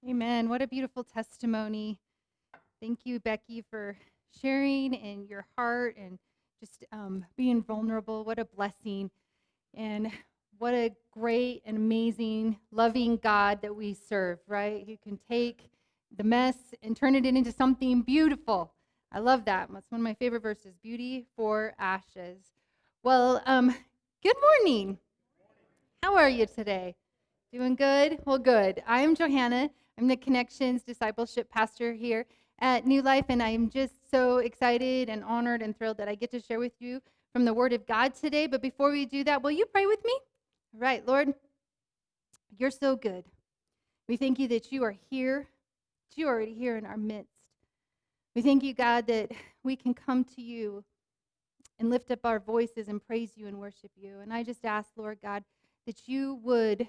Amen. What a beautiful testimony. Thank you, Becky, for sharing and your heart and just being vulnerable. What a blessing. And what a great and amazing, loving God that we serve, right? Who can take the mess and turn it into something beautiful. I love that. That's one of my favorite verses, beauty for ashes. Well, good morning. How are you today? Doing good? Well, good. I am Johanna. I'm the Connections Discipleship Pastor here at New Life, and I'm just so excited and honored and thrilled that I get to share with you from the Word of God today. But before we do that, will you pray with me? All right, Lord, you're so good. We thank you that you are here, that you are already here in our midst. We thank you, God, that we can come to you and lift up our voices and praise you and worship you. And I just ask, Lord God, that you would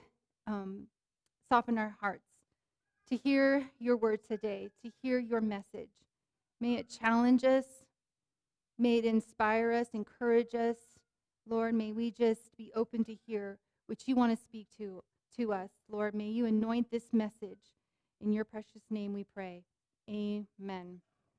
soften our hearts to hear your word today, to hear your message. May it challenge us. May it inspire us, encourage us. Lord, may we just be open to hear what you want to speak to us. Lord, may you anoint this message. In your precious name we pray. Amen.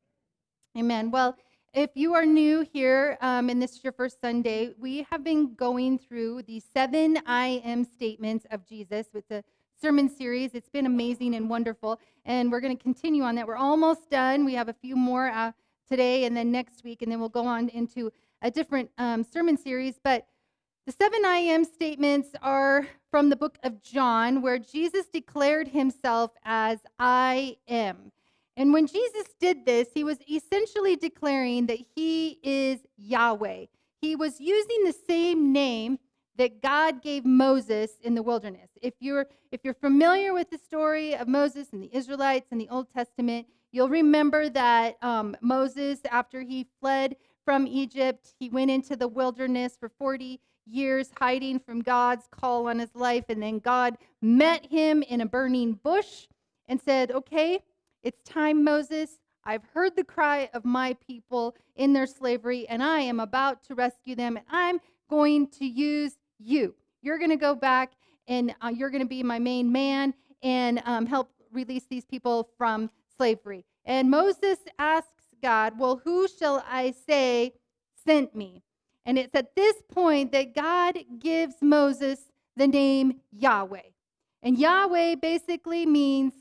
Amen. Well, if you are new here and this is your first Sunday, we have been going through the 7 I am statements of Jesus. It's a sermon series. It's been amazing and wonderful, and we're going to continue on that. We're almost done. We have a few more today and then next week, and then we'll go on into a different sermon series. But the 7 I am statements are from the book of John, where Jesus declared himself as I am. And when Jesus did this, he was essentially declaring that he is Yahweh. He was using the same name that God gave Moses in the wilderness. If you're familiar with the story of Moses and the Israelites in the Old Testament, you'll remember that Moses, after he fled from Egypt, he went into the wilderness for 40 years hiding from God's call on his life. And then God met him in a burning bush and said, okay, it's time, Moses. I've heard the cry of my people in their slavery, and I am about to rescue them, and I'm going to use you. You're going to go back, and you're going to be my main man and help release these people from slavery. And Moses asks God, well, who shall I say sent me? And it's at this point that God gives Moses the name Yahweh. And Yahweh basically means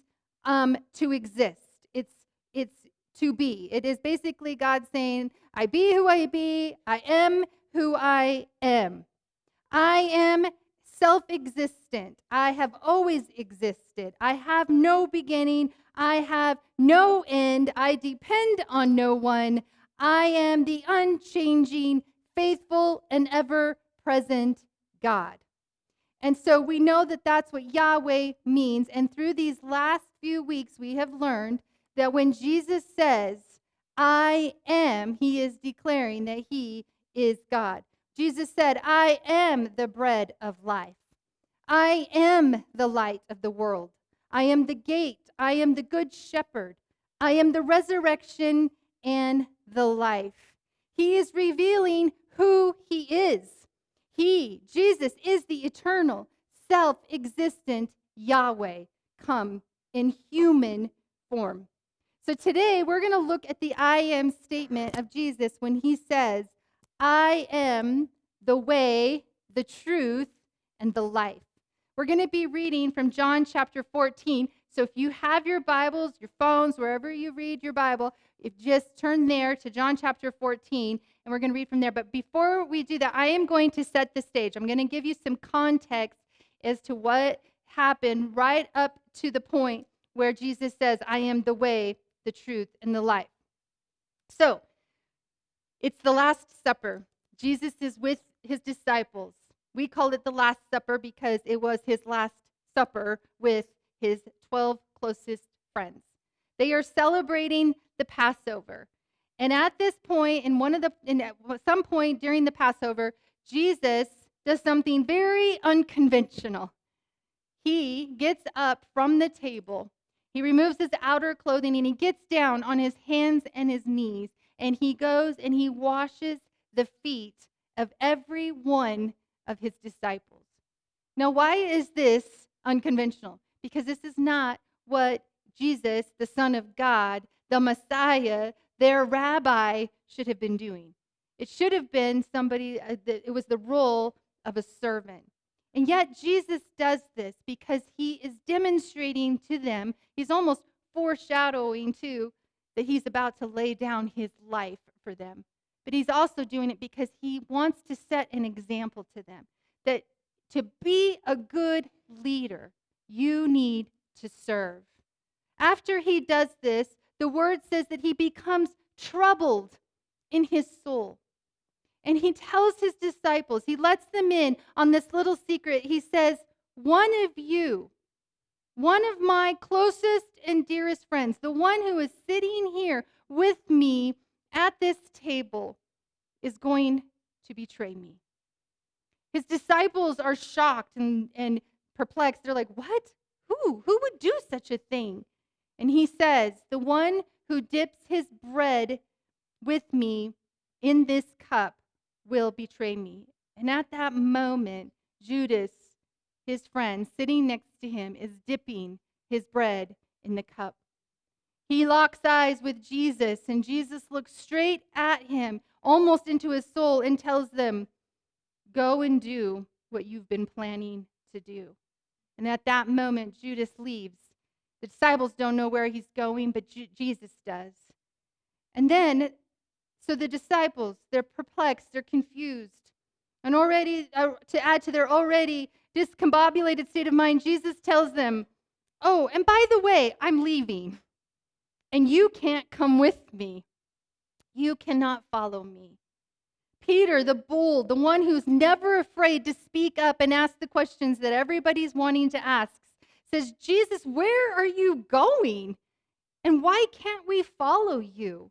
to exist. It's to be. It is basically God saying, I be who I be. I am who I am. I am self-existent. I have always existed. I have no beginning. I have no end. I depend on no one. I am the unchanging, faithful, and ever-present God. And so we know that that's what Yahweh means. And through these last few weeks, we have learned that when Jesus says, I am, he is declaring that he is God. Jesus said, I am the bread of life. I am the light of the world. I am the gate. I am the good shepherd. I am the resurrection and the life. He is revealing who he is. He, Jesus, is the eternal, self-existent Yahweh come in human form. So today we're going to look at the I am statement of Jesus when he says, I am the way, the truth, and the life. We're going to be reading from John chapter 14. So if you have your Bibles, your phones, wherever you read your Bible, if just turn there to John chapter 14, and we're going to read from there. But before we do that, I am going to set the stage. I'm going to give you some context as to what happened right up to the point where Jesus says, I am the way, the truth, and the life. So, it's the Last Supper. Jesus is with his disciples. We call it the Last Supper because it was his last supper with his 12 closest friends. They are celebrating the Passover. And at this point, at some point during the Passover, Jesus does something very unconventional. He gets up from the table. He removes his outer clothing and he gets down on his hands and his knees. And he goes and he washes the feet of every one of his disciples. Now, why is this unconventional? Because this is not what Jesus, the Son of God, the Messiah, their rabbi, should have been doing. It should have been somebody, it was the role of a servant. And yet Jesus does this because he is demonstrating to them, he's almost foreshadowing too, that he's about to lay down his life for them. But he's also doing it because he wants to set an example to them that to be a good leader, you need to serve. After he does this, the word says that he becomes troubled in his soul. And he tells his disciples, he lets them in on this little secret. He says, one of you, one of my closest and dearest friends, the one who is sitting here with me at this table, is going to betray me. His disciples are shocked and perplexed. They're like, what? Who? Who would do such a thing? And he says, the one who dips his bread with me in this cup will betray me. And at that moment, Judas, his friend, sitting next to him, is dipping his bread in the cup. He locks eyes with Jesus, and Jesus looks straight at him, almost into his soul, and tells them, go and do what you've been planning to do. And at that moment, Judas leaves. The disciples don't know where he's going, but Jesus does. And then, so the disciples, they're perplexed, they're confused. And already, to add to their already discombobulated state of mind, Jesus tells them, oh, and by the way, I'm leaving. And you can't come with me. You cannot follow me. Peter, the bold, the one who's never afraid to speak up and ask the questions that everybody's wanting to ask, says, Jesus, where are you going? And why can't we follow you?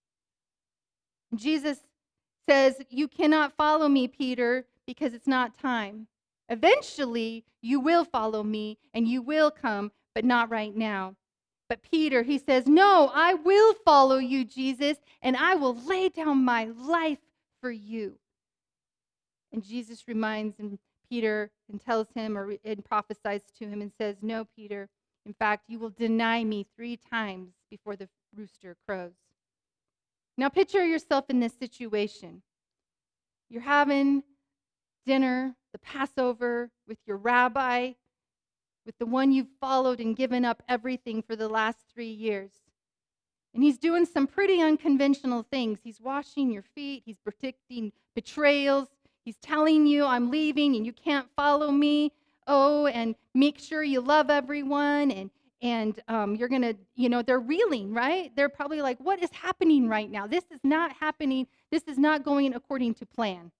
Jesus says, you cannot follow me, Peter, because it's not time. Eventually, you will follow me and you will come, but not right now. But Peter, he says, no, I will follow you, Jesus, and I will lay down my life for you. And Jesus reminds Peter and tells him and prophesies to him and says, no, Peter, in fact, you will deny me 3 times before the rooster crows. Now picture yourself in this situation. You're having dinner, the Passover, with your rabbi, with the one you've followed and given up everything for the last 3 years. And he's doing some pretty unconventional things. He's washing your feet. He's predicting betrayals. He's telling you, I'm leaving and you can't follow me. Oh, and make sure you love everyone. And you're going to, they're reeling, right? They're probably like, what is happening right now? This is not happening. This is not going according to plan.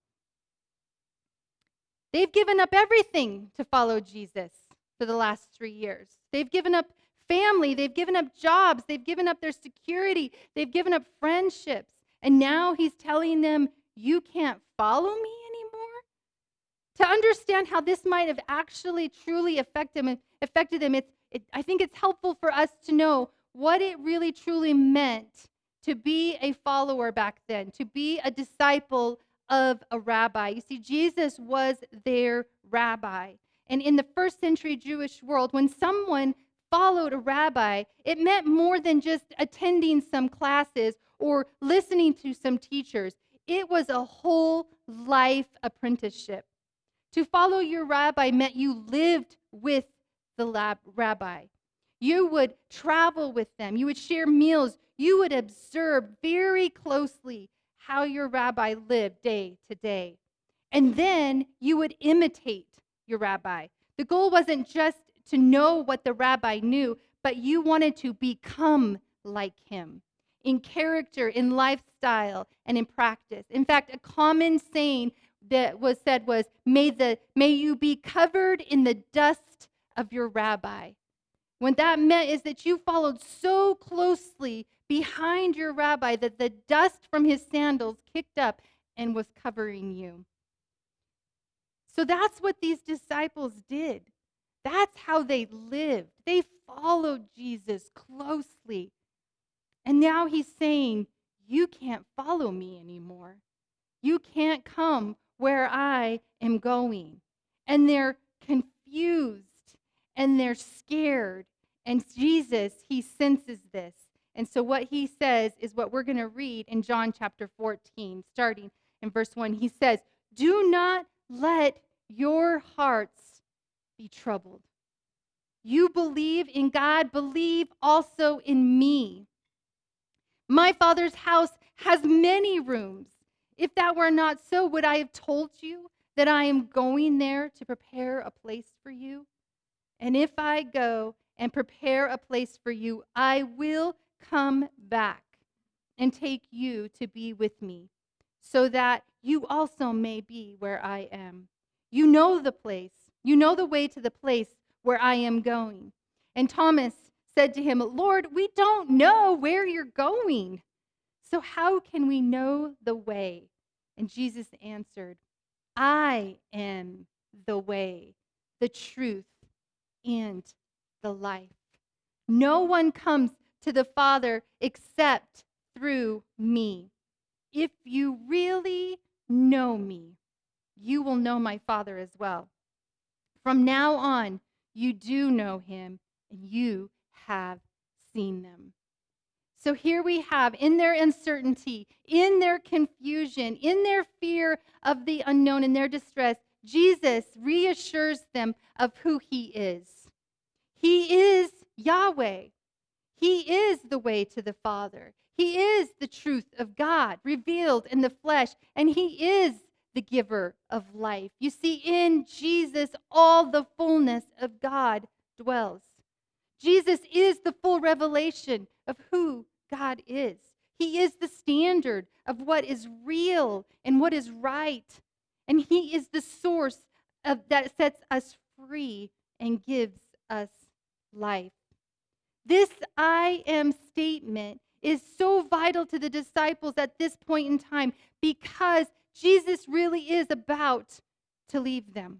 They've given up everything to follow Jesus for the last 3 years. They've given up family. They've given up jobs. They've given up their security. They've given up friendships. And now he's telling them, you can't follow me anymore? To understand how this might have actually truly affected them, I think it's helpful for us to know what it really truly meant to be a follower back then, to be a disciple of a rabbi. You see, Jesus was their rabbi. And in the first century Jewish world, when someone followed a rabbi, it meant more than just attending some classes or listening to some teachers. It was a whole life apprenticeship. To follow your rabbi meant you lived with the rabbi. You would travel with them. You would share meals. You would observe very closely how your rabbi lived day to day. And then you would imitate your rabbi. The goal wasn't just to know what the rabbi knew, but you wanted to become like him in character, in lifestyle, and in practice. In fact, a common saying that was said was, may you be covered in the dust of your rabbi. What that meant is that you followed so closely behind your rabbi that the dust from his sandals kicked up and was covering you. So that's what these disciples did. That's how they lived. They followed Jesus closely. And now he's saying, you can't follow me anymore. You can't come where I am going. And they're confused and they're scared And Jesus, he senses this. And so what he says is what we're going to read in John chapter 14, starting in verse 1. He says, "Do not let your hearts be troubled. You believe in God, believe also in me. My Father's house has many rooms. If that were not so, would I have told you that I am going there to prepare a place for you? And if I go and prepare a place for you, I will come back and take you to be with me, so that you also may be where I am. You know the place. You know the way to the place where I am going." And Thomas said to him, "Lord, we don't know where you're going, so how can we know the way?" And Jesus answered, "I am the way, the truth, and the life. No one comes to the Father except through me. If you really know me, you will know my Father as well. From now on, you do know him, and you have seen them." So here we have, in their uncertainty, in their confusion, in their fear of the unknown, in their distress, Jesus reassures them of who he is. He is Yahweh. He is the way to the Father. He is the truth of God revealed in the flesh, and he is the giver of life. You see, in Jesus, all the fullness of God dwells. Jesus is the full revelation of who God is. He is the standard of what is real and what is right. And he is the source that sets us free and gives us life. This "I am" statement is so vital to the disciples at this point in time because Jesus really is about to leave them.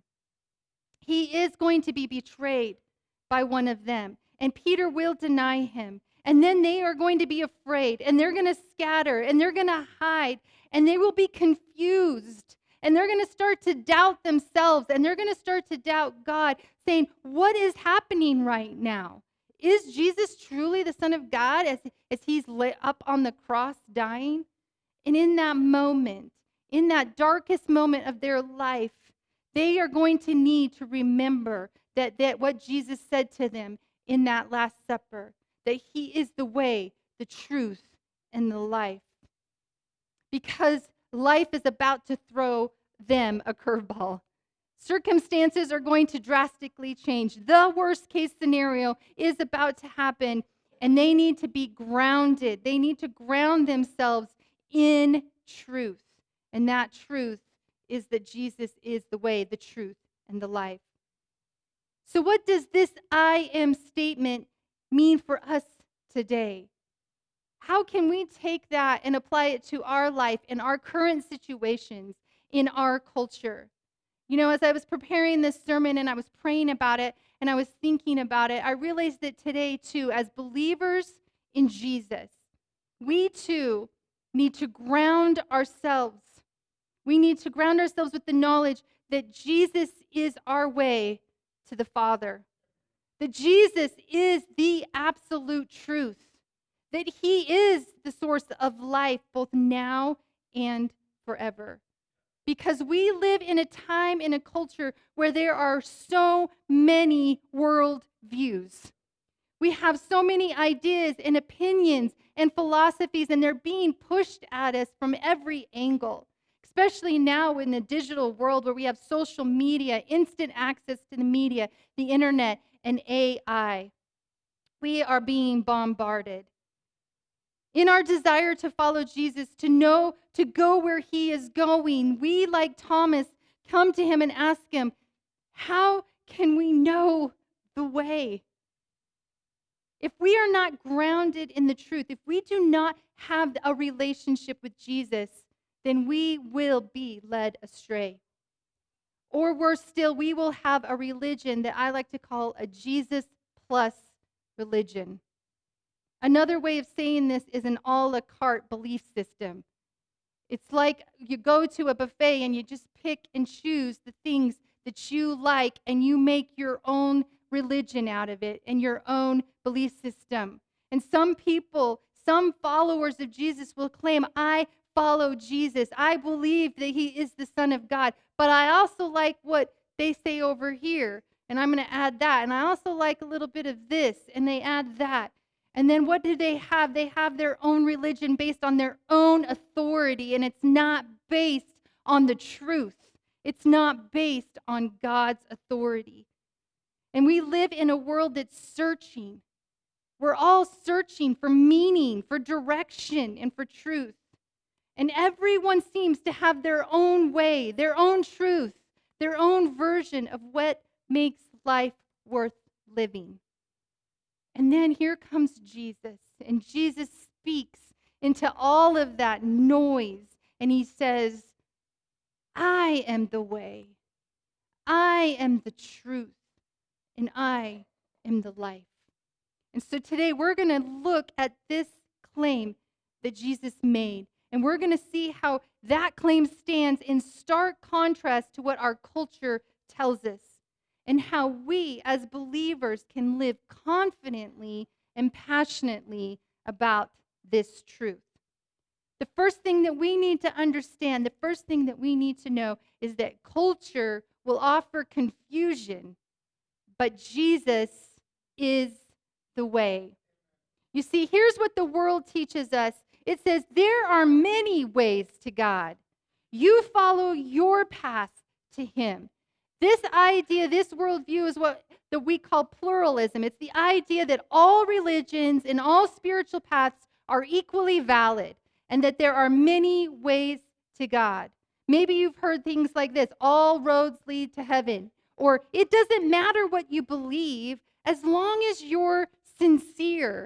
He is going to be betrayed by one of them, and Peter will deny him. And then they are going to be afraid, and they're going to scatter, and they're going to hide, and they will be confused, and they're going to start to doubt themselves, and they're going to start to doubt God, saying, "What is happening right now? Is Jesus truly the Son of God as he's lit up on the cross dying?" And in that moment, in that darkest moment of their life, they are going to need to remember that what Jesus said to them in that Last Supper, that he is the way, the truth, and the life. Because life is about to throw them a curveball. Circumstances are going to drastically change. The worst case scenario is about to happen, and they need to be grounded. They need to ground themselves in truth. And that truth is that Jesus is the way, the truth, and the life. So what does this "I am" statement mean for us today? How can we take that and apply it to our life and our current situations in our culture? You know, as I was preparing this sermon and I was praying about it and I was thinking about it, I realized that today, too, as believers in Jesus, we too need to ground ourselves. We need to ground ourselves with the knowledge that Jesus is our way to the Father, that Jesus is the absolute truth, that he is the source of life both now and forever. Because we live in a time, in a culture where there are so many world views. We have so many ideas and opinions and philosophies, and they're being pushed at us from every angle, especially now in the digital world where we have social media, instant access to the media, the internet, and AI. We are being bombarded. In our desire to follow Jesus, to know, to go where he is going, we, like Thomas, come to him and ask him, "How can we know the way?" If we are not grounded in the truth, if we do not have a relationship with Jesus, then we will be led astray. Or worse still, we will have a religion that I like to call a Jesus plus religion. Another way of saying this is an a la carte belief system. It's like you go to a buffet and you just pick and choose the things that you like and you make your own religion out of it and your own belief system. And some people, some followers of Jesus will claim, I follow Jesus. I believe that he is the Son of God. But I also like what they say over here. And I'm going to add that. And I also like a little bit of this. And they add that. And then what do they have? They have their own religion based on their own authority. And it's not based on the truth. It's not based on God's authority. And we live in a world that's searching. We're all searching for meaning, for direction, and for truth. And everyone seems to have their own way, their own truth, their own version of what makes life worth living. And then here comes Jesus, and Jesus speaks into all of that noise, and he says, I am the way, I am the truth, and I am the life. And so today we're going to look at this claim that Jesus made. And we're going to see how that claim stands in stark contrast to what our culture tells us, and how we as believers can live confidently and passionately about this truth. The first thing that we need to understand, the first thing that we need to know is that culture will offer confusion, but Jesus is the way. You see, here's what the world teaches us. It says, there are many ways to God. You follow your path to him. This idea, this worldview is what that we call pluralism. It's the idea that all religions and all spiritual paths are equally valid and that there are many ways to God. Maybe you've heard things like this, all roads lead to heaven, or it doesn't matter what you believe as long as you're sincere.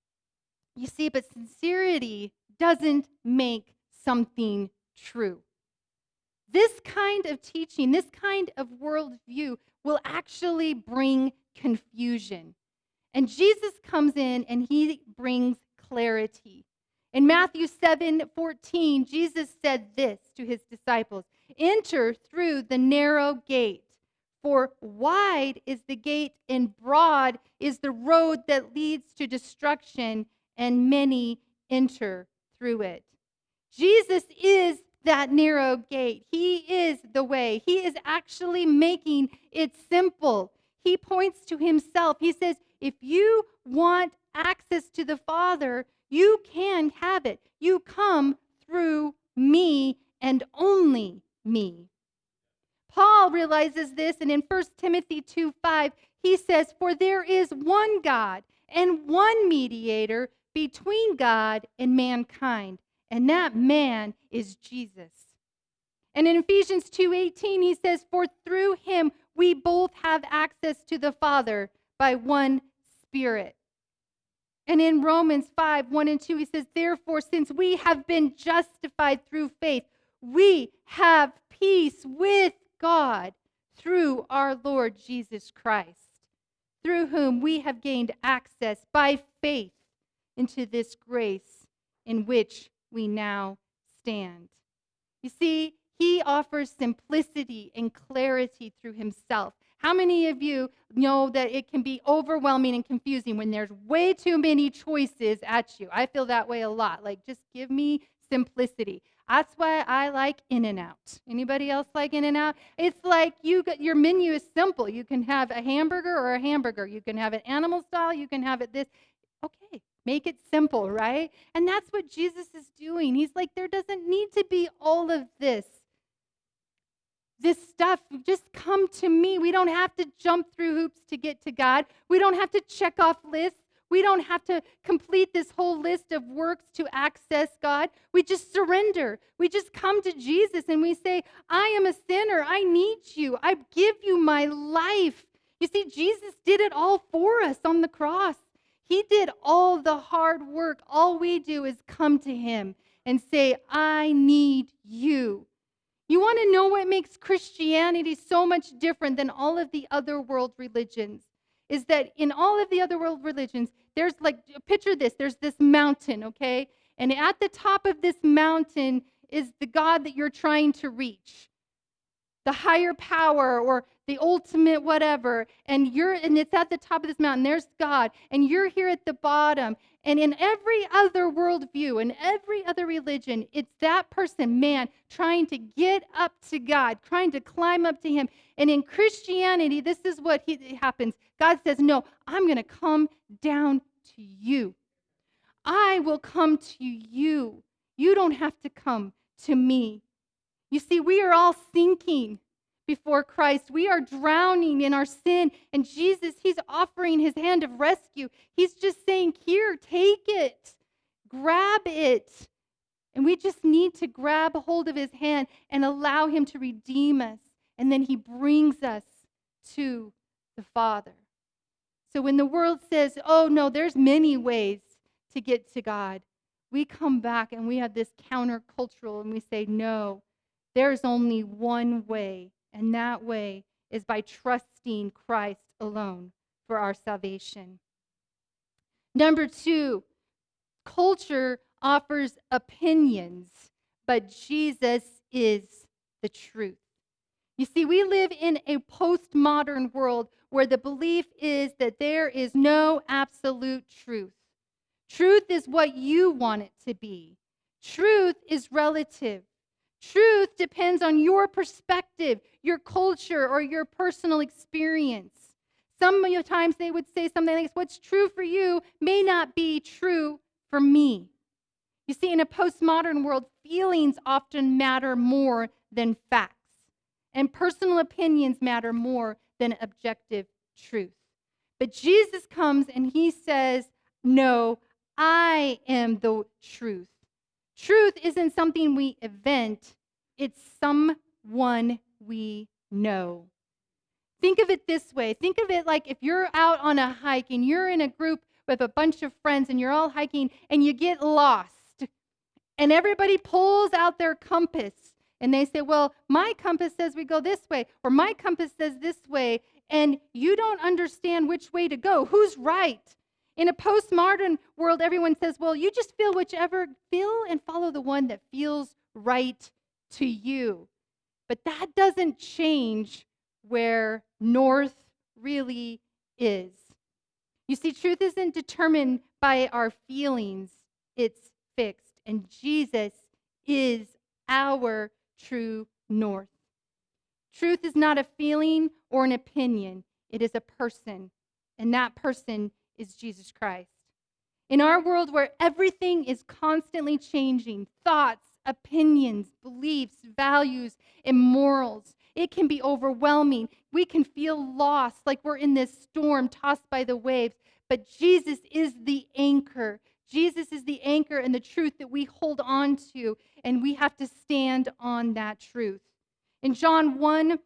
You see, but sincerity doesn't make something true. This kind of teaching, this kind of worldview will actually bring confusion. And Jesus comes in and he brings clarity. In Matthew 7:14, Jesus said this to his disciples, enter through the narrow gate. For wide is the gate and broad is the road that leads to destruction, and many enter through it. Jesus is that narrow gate. He is the way. He is actually making it simple. He points to himself. He says, if you want access to the Father, you can have it. You come through me and only me. Paul realizes this, and in 1 Timothy 2:5, he says, for there is one God and one mediator between God and mankind, and that man is Jesus. And in Ephesians 2:18, he says, for through him we both have access to the Father by one Spirit. And in Romans 5:1-2, he says, therefore, since we have been justified through faith, we have peace with God through our Lord Jesus Christ, through whom we have gained access by faith into this grace in which we now stand. You see, he offers simplicity and clarity through himself. How many of you know that it can be overwhelming and confusing when there's way too many choices at you? I feel that way a lot. Like, just give me simplicity. That's why I like In-N-Out. Anybody else like In-N-Out? It's like your menu is simple. You can have a hamburger or a hamburger. You can have it animal style. You can have it this. Okay, make it simple, right? And that's what Jesus is doing. He's like, there doesn't need to be all of this stuff. Just come to me. We don't have to jump through hoops to get to God. We don't have to check off lists. We don't have to complete this whole list of works to access God. We just surrender. We just come to Jesus and we say, I am a sinner. I need you. I give you my life. You see, Jesus did it all for us on the cross. He did all the hard work. All we do is come to him and say, I need you. You want to know what makes Christianity so much different than all of the other world religions? Is that in all of the other world religions, there's like, picture this, there's this mountain, okay? And at the top of this mountain is the God that you're trying to reach. The higher power or the ultimate whatever, and it's at the top of this mountain, there's God, and you're here at the bottom. And in every other worldview, in every other religion, it's that person, man, trying to get up to God, trying to climb up to him. And in Christianity, this is what happens. God says, no, I'm going to come down to you. I will come to you. You don't have to come to me. You see, we are all sinking before Christ. We are drowning in our sin. And Jesus, he's offering his hand of rescue. He's just saying, here, take it. Grab it. And we just need to grab a hold of his hand and allow him to redeem us. And then he brings us to the Father. So when the world says, oh, no, there's many ways to get to God, we come back and we have this countercultural and we say, no, there's only one way. And that way is by trusting Christ alone for our salvation. Number 2, culture offers opinions, but Jesus is the truth. You see, we live in a postmodern world where the belief is that there is no absolute truth. Truth is what you want it to be. Truth is relative. Truth depends on your perspective, your culture, or your personal experience. Sometimes they would say something like, what's true for you may not be true for me. You see, in a postmodern world, feelings often matter more than facts, and personal opinions matter more than objective truth. But Jesus comes and he says, no, I am the truth. Truth isn't something we invent, it's someone we know. Think of it this way. Think of it like if you're out on a hike and you're in a group with a bunch of friends and you're all hiking and you get lost. And everybody pulls out their compass and they say, well, my compass says we go this way, or my compass says this way, and you don't understand which way to go. Who's right? In a postmodern world, everyone says, well, you just feel and follow the one that feels right to you. But that doesn't change where north really is. You see, truth isn't determined by our feelings. It's fixed. And Jesus is our true north. Truth is not a feeling or an opinion. It is a person. And that person is Jesus Christ. In our world where everything is constantly changing, thoughts, opinions, beliefs, values, and morals, it can be overwhelming. We can feel lost, like we're in this storm tossed by the waves. But Jesus is the anchor. Jesus is the anchor and the truth that we hold on to, and we have to stand on that truth. In John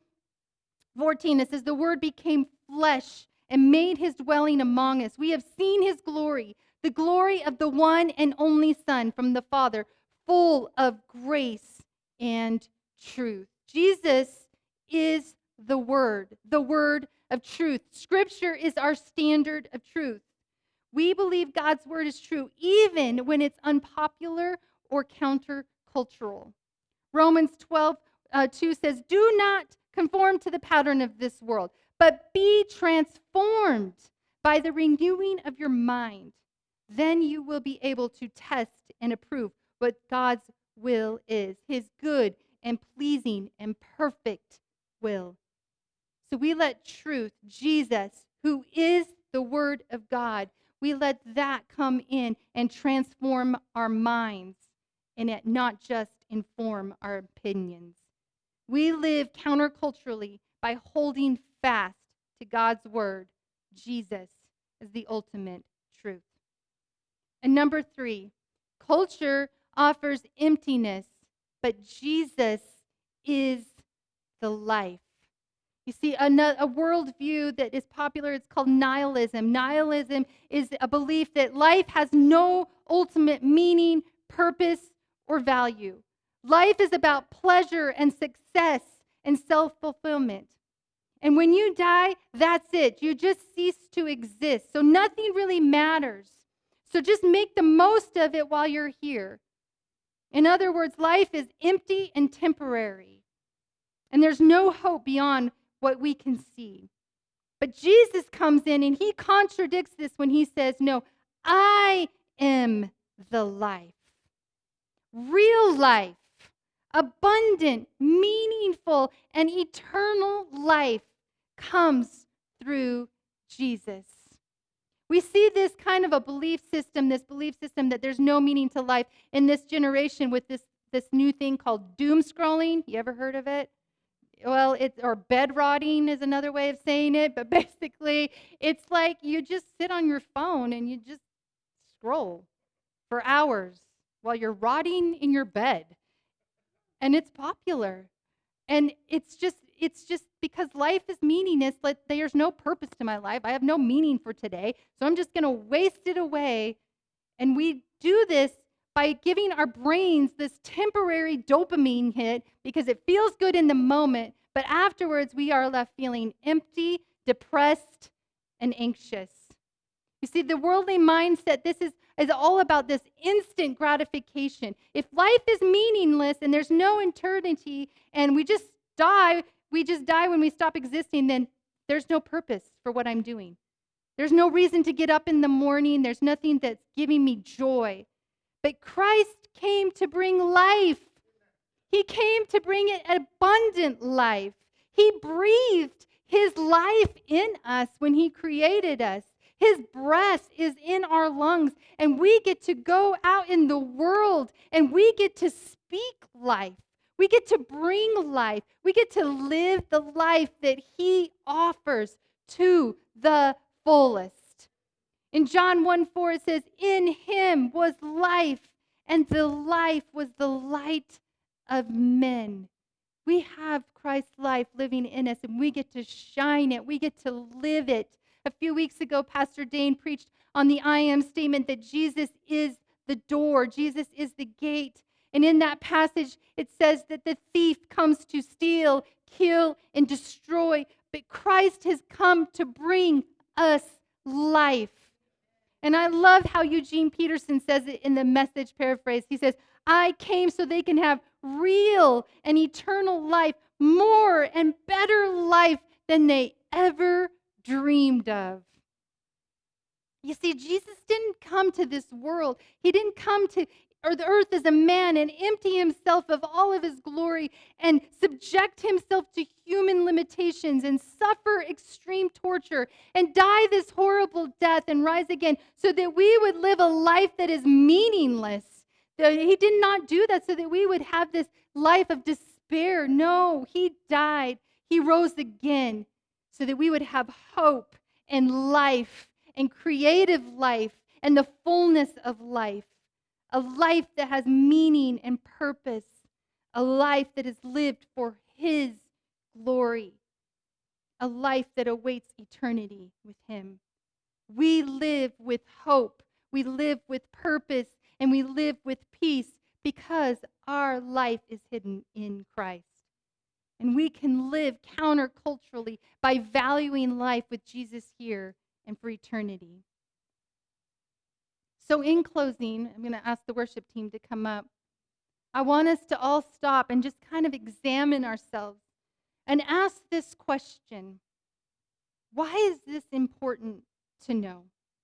1:14, it says, the Word became flesh and made his dwelling among us. We have seen his glory, the glory of the one and only Son from the Father, full of grace and truth. Jesus is the Word of truth. Scripture is our standard of truth. We believe God's word is true even when it's unpopular or countercultural. Romans 12:2 says, do not conform to the pattern of this world, but be transformed by the renewing of your mind. Then you will be able to test and approve what God's will is, his good and pleasing and perfect will. So we let truth, Jesus, who is the Word of God, we let that come in and transform our minds and it not just inform our opinions. We live counterculturally by holding fast to God's Word. Jesus is the ultimate truth. And number 3, culture offers emptiness, but Jesus is the life. You see, a worldview that is popular, it's called nihilism. Nihilism is a belief that life has no ultimate meaning, purpose, or value. Life is about pleasure and success and self-fulfillment. And when you die, that's it. You just cease to exist. So nothing really matters. So just make the most of it while you're here. In other words, life is empty and temporary. And there's no hope beyond what we can see. But Jesus comes in and he contradicts this when he says, no, I am the life. Real life, abundant, meaningful, and eternal life comes through Jesus. We see this kind of a belief system that there's no meaning to life in this generation with this new thing called doom scrolling. You ever heard of it? Well, or bed rotting is another way of saying it, but basically it's like you just sit on your phone and you just scroll for hours while you're rotting in your bed. And it's popular. And it's just because life is meaningless, like there's no purpose to my life. I have no meaning for today, so I'm just going to waste it away. And we do this by giving our brains this temporary dopamine hit because it feels good in the moment, but afterwards we are left feeling empty, depressed, and anxious. You see, the worldly mindset, this is all about this instant gratification. If life is meaningless and there's no eternity and we just die when we stop existing, then there's no purpose for what I'm doing. There's no reason to get up in the morning. There's nothing that's giving me joy. But Christ came to bring life. He came to bring an abundant life. He breathed his life in us when he created us. His breath is in our lungs, and we get to go out in the world, and we get to speak life. We get to bring life. We get to live the life that he offers to the fullest. In John 1:4, it says, in him was life, and the life was the light of men. We have Christ's life living in us, and we get to shine it. We get to live it. A few weeks ago, Pastor Dane preached on the I am statement that Jesus is the door. Jesus is the gate. And in that passage, it says that the thief comes to steal, kill, and destroy. But Christ has come to bring us life. And I love how Eugene Peterson says it in the Message paraphrase. He says, I came so they can have real and eternal life, more and better life than they ever dreamed of. You see, Jesus didn't come to this world. He didn't come to the earth as a man and empty himself of all of his glory and subject himself to human limitations and suffer extreme torture and die this horrible death and rise again so that we would live a life that is meaningless. He did not do that so that we would have this life of despair. No, he died. He rose again so that we would have hope and life and creative life and the fullness of life. A life that has meaning and purpose. A life that is lived for his glory. A life that awaits eternity with him. We live with hope. We live with purpose. And we live with peace because our life is hidden in Christ. And we can live counterculturally by valuing life with Jesus here and for eternity. So in closing, I'm going to ask the worship team to come up. I want us to all stop and just kind of examine ourselves and ask this question. Why is this important to know?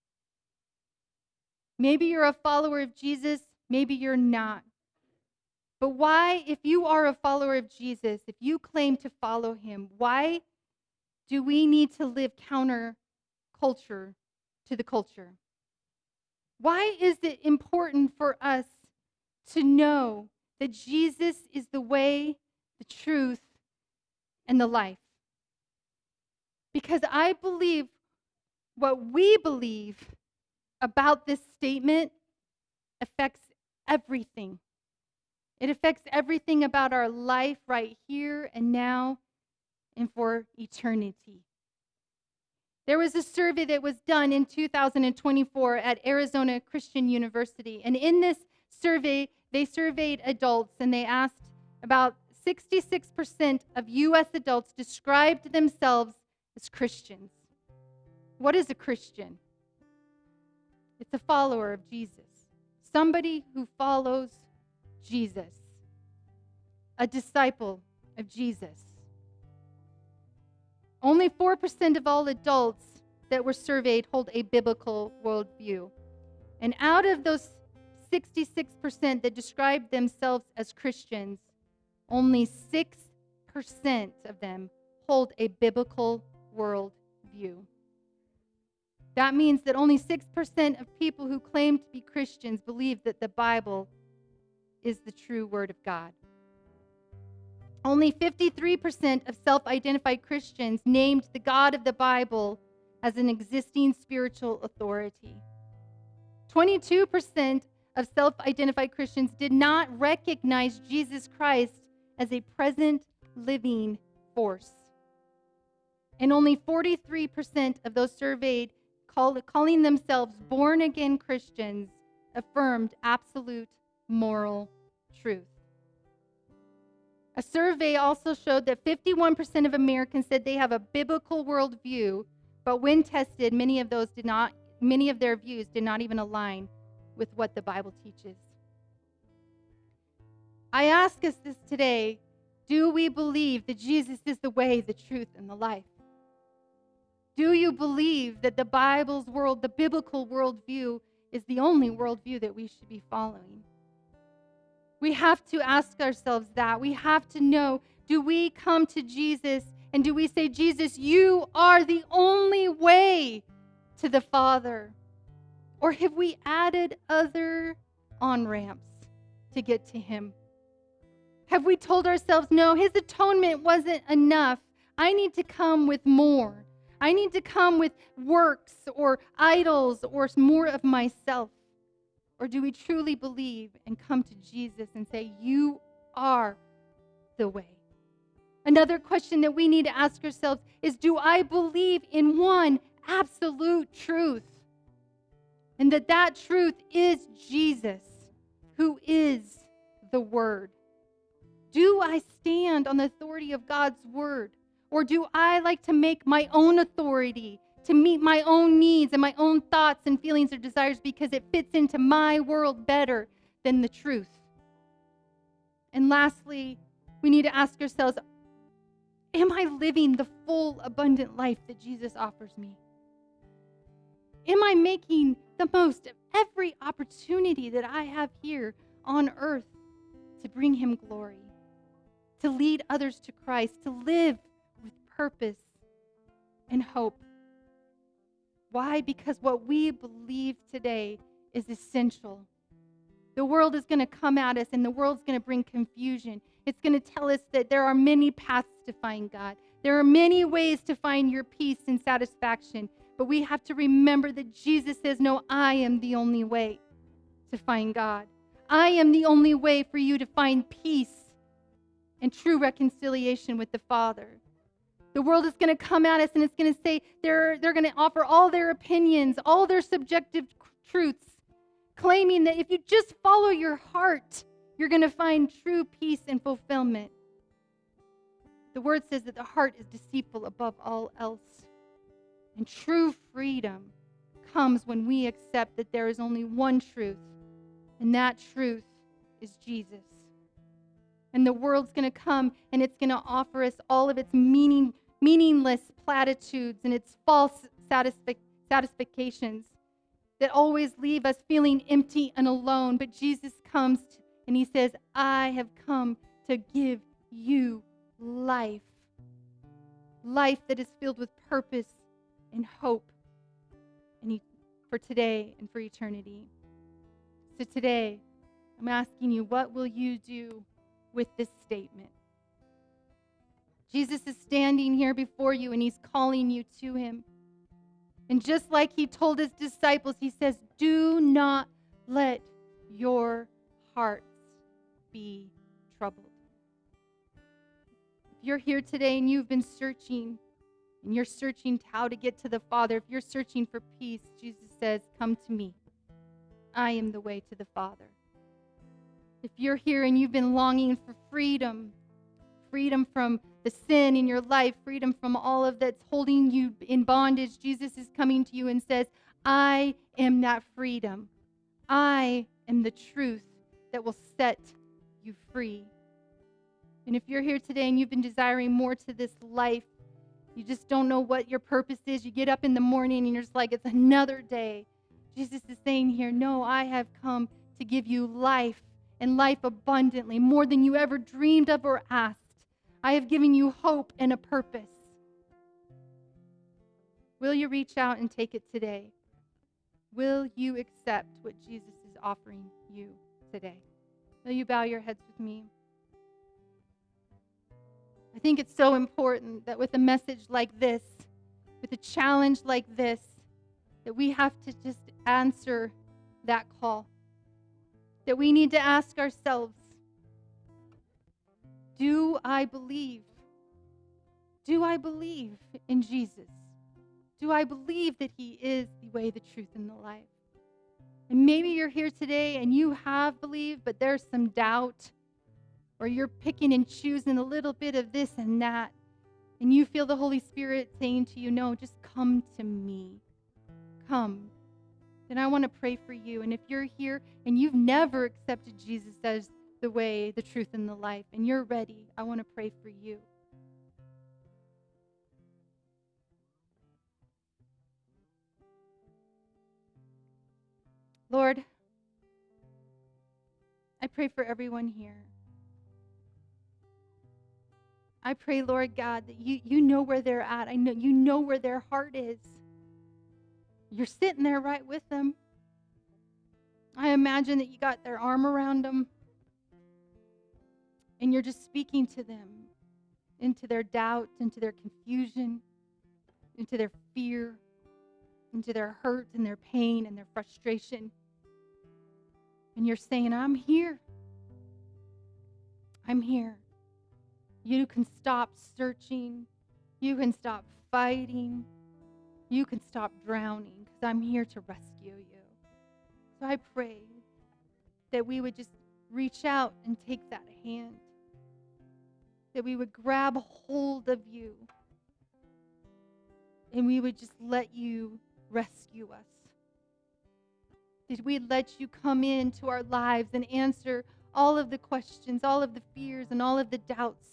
Maybe you're a follower of Jesus, maybe you're not. But why, if you are a follower of Jesus, if you claim to follow him, why do we need to live counter-culture to the culture? Why is it important for us to know that Jesus is the way, the truth, and the life? Because I believe what we believe about this statement affects everything. It affects everything about our life right here and now and for eternity. There was a survey that was done in 2024 at Arizona Christian University. And in this survey, they surveyed adults and they asked about 66% of U.S. adults described themselves as Christians. What is a Christian? It's a follower of Jesus. Somebody who follows Jesus. A disciple of Jesus. Only 4% of all adults that were surveyed hold a biblical worldview. And out of those 66% that describe themselves as Christians, only 6% of them hold a biblical worldview. That means that only 6% of people who claim to be Christians believe that the Bible is the true Word of God. Only 53% of self-identified Christians named the God of the Bible as an existing spiritual authority. 22% of self-identified Christians did not recognize Jesus Christ as a present living force. And only 43% of those surveyed calling themselves born-again Christians affirmed absolute moral truth. A survey also showed that 51% of Americans said they have a biblical worldview, but when tested, many of their views did not even align with what the Bible teaches. I ask us this today, do we believe that Jesus is the way, the truth, and the life? Do you believe that the biblical worldview is the only worldview that we should be following? We have to ask ourselves that. We have to know, do we come to Jesus and do we say, Jesus, you are the only way to the Father? Or have we added other on-ramps to get to him? Have we told ourselves, no, his atonement wasn't enough. I need to come with more. I need to come with works or idols or more of myself. Or do we truly believe and come to Jesus and say, you are the way? Another question that we need to ask ourselves is, do I believe in one absolute truth? And that truth is Jesus, who is the Word. Do I stand on the authority of God's Word? Or do I like to make my own authority to meet my own needs and my own thoughts and feelings or desires because it fits into my world better than the truth? And lastly, we need to ask ourselves, am I living the full, abundant life that Jesus offers me? Am I making the most of every opportunity that I have here on earth to bring him glory, to lead others to Christ, to live with purpose and hope? Why? Because what we believe today is essential. The world is going to come at us and the world's going to bring confusion. It's going to tell us that there are many paths to find God. There are many ways to find your peace and satisfaction. But we have to remember that Jesus says, no, I am the only way to find God. I am the only way for you to find peace and true reconciliation with the Father. The world is going to come at us and it's going to say they're going to offer all their opinions, all their subjective truths, claiming that if you just follow your heart, you're going to find true peace and fulfillment. The Word says that the heart is deceitful above all else. And true freedom comes when we accept that there is only one truth, and that truth is Jesus. And the world's going to come and it's going to offer us all of its meaningless platitudes and its false satisfactions that always leave us feeling empty and alone. But Jesus comes and he says, I have come to give you life. Life that is filled with purpose and hope and for today and for eternity. So today, I'm asking you, what will you do with this statement? Jesus is standing here before you and he's calling you to him. And just like he told his disciples, he says, do not let your hearts be troubled. If you're here today and you've been searching, and you're searching how to get to the Father, if you're searching for peace, Jesus says, come to me. I am the way to the Father. If you're here and you've been longing for freedom, freedom from the sin in your life, freedom from all of that's holding you in bondage, Jesus is coming to you and says, I am that freedom. I am the truth that will set you free. And if you're here today and you've been desiring more to this life, You just don't know what your purpose is. You get up in the morning and you're just like, it's another day. Jesus is saying here, no, I have come to give you life and life abundantly, more than you ever dreamed of or asked. I have given you hope and a purpose. Will you reach out and take it today? Will you accept what Jesus is offering you today? Will you bow your heads with me? I think it's so important that with a message like this, with a challenge like this, that we have to just answer that call. That we need to ask ourselves, do I believe? Do I believe in Jesus? Do I believe that he is the way, the truth, and the life? And maybe you're here today and you have believed, but there's some doubt, or you're picking and choosing a little bit of this and that, and you feel the Holy Spirit saying to you, no, just come to me. Come. Then I want to pray for you. And if you're here and you've never accepted Jesus as the way, the truth, and the life, and you're ready, I want to pray for you. Lord, I pray for everyone here. I pray, Lord God, that you know where they're at. I know you know where their heart is. You're sitting there right with them. I imagine that you got their arm around them and you're just speaking to them into their doubt, into their confusion, into their fear, into their hurt and their pain and their frustration. And you're saying, I'm here. I'm here. You can stop searching. You can stop fighting. You can stop drowning because I'm here to rescue you. So I pray that we would just reach out and take that hand, that we would grab hold of you, and we would just let you rescue us. That we'd let you come into our lives and answer all of the questions, all of the fears, and all of the doubts.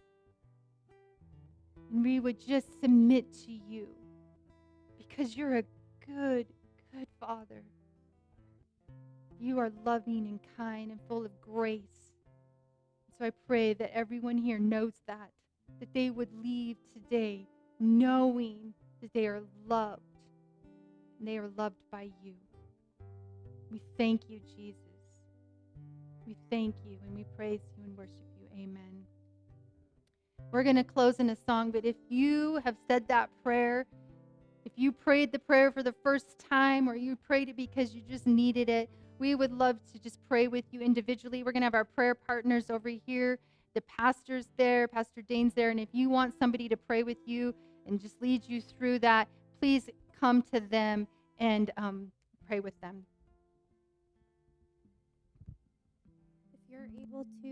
And we would just submit to you because you're a good, good Father. You are loving and kind and full of grace. So I pray that everyone here knows that they would leave today knowing that they are loved and they are loved by you. We thank you, Jesus. We thank you and we praise you and worship you. Amen. We're going to close in a song, but if you have said that prayer, if you prayed the prayer for the first time or you prayed it because you just needed it, we would love to just pray with you individually. We're going to have our prayer partners over here, the pastor's there, Pastor Dane's there, and if you want somebody to pray with you and just lead you through that, please come to them and pray with them. If you're able to